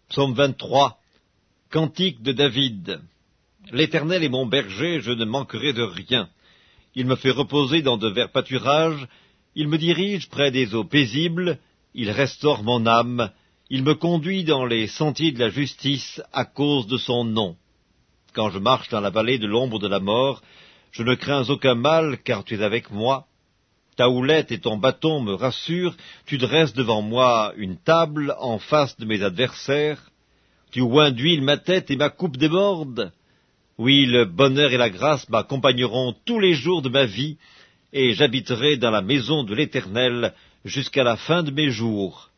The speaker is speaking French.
Psaume 23. Cantique de David. L'Éternel est mon berger, je ne manquerai de rien. Il me fait reposer dans de verts pâturages, il me dirige près des eaux paisibles, il restaure mon âme, il me conduit dans les sentiers de la justice à cause de son nom. Quand je marche dans la vallée de l'ombre de la mort, je ne crains aucun mal, car tu es avec moi. Ta houlette et ton bâton me rassurent, tu dresses devant moi une table en face de mes adversaires. Tu oins d'huile ma tête et ma coupe déborde. Oui, le bonheur et la grâce m'accompagneront tous les jours de ma vie, et j'habiterai dans la maison de l'Éternel jusqu'à la fin de mes jours.